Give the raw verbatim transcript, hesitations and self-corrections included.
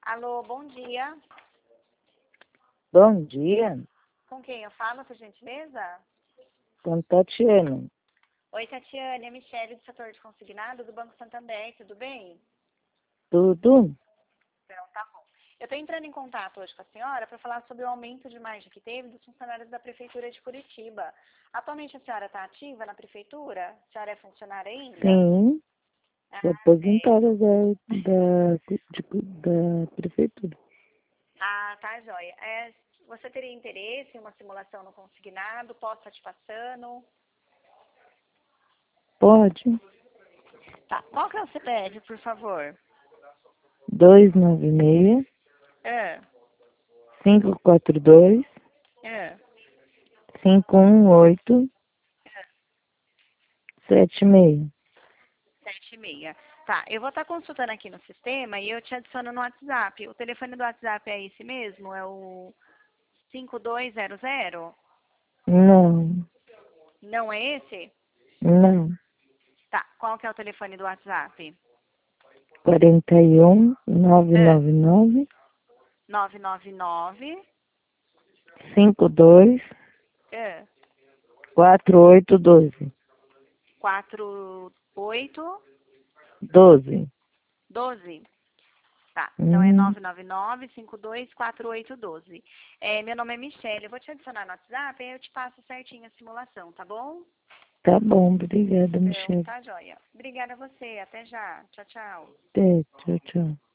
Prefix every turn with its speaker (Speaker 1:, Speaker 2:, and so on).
Speaker 1: Alô, bom dia.
Speaker 2: Bom dia,
Speaker 1: Com quem eu falo, por gentileza?
Speaker 2: com Tatiana.
Speaker 1: Oi, Tatiane, é Michele do setor de consignado do Banco Santander, tudo bem?
Speaker 2: Tudo?
Speaker 1: Então, tá bom. Eu estou entrando em contato hoje com a senhora para falar sobre o aumento de margem que teve dos funcionários da Prefeitura de Curitiba. Atualmente a senhora está ativa na Prefeitura? A senhora é funcionária ainda?
Speaker 2: Sim, sou
Speaker 1: Ah,
Speaker 2: aposentada da, da, de- da prefeitura.
Speaker 1: ah, tá, joia. É, você teria interesse em uma simulação no consignado? Posso estar te passando?
Speaker 2: Pode?
Speaker 1: Tá. Qual que é o C P F, por favor?
Speaker 2: dois nove seis,
Speaker 1: É,
Speaker 2: cinco quatro dois,
Speaker 1: é.
Speaker 2: cinco um oito, sete seis.
Speaker 1: Sete e meia. Tá, eu vou estar consultando aqui no sistema e eu te adiciono no WhatsApp. O telefone do WhatsApp é esse mesmo? É o cinco dois zero zero?
Speaker 2: Não,
Speaker 1: Não é esse?
Speaker 2: não.
Speaker 1: Tá, qual que é o telefone do WhatsApp?
Speaker 2: quarenta e um,
Speaker 1: É.
Speaker 2: novecentos e noventa e nove,
Speaker 1: nove nove nove.
Speaker 2: cinquenta e dois,
Speaker 1: É.
Speaker 2: quarenta e oito doze.
Speaker 1: quatro oito
Speaker 2: doze.
Speaker 1: doze. Tá, então é
Speaker 2: Hum,
Speaker 1: nove nove nove, cinco dois quatro oito um dois. É, meu nome é Michelle, eu vou te adicionar no WhatsApp e eu te passo certinho a simulação, tá bom?
Speaker 2: tá bom, obrigada,
Speaker 1: Então,
Speaker 2: Michelle.
Speaker 1: tá joia. Obrigada a você, até já. Tchau, tchau.
Speaker 2: Até, tchau, tchau.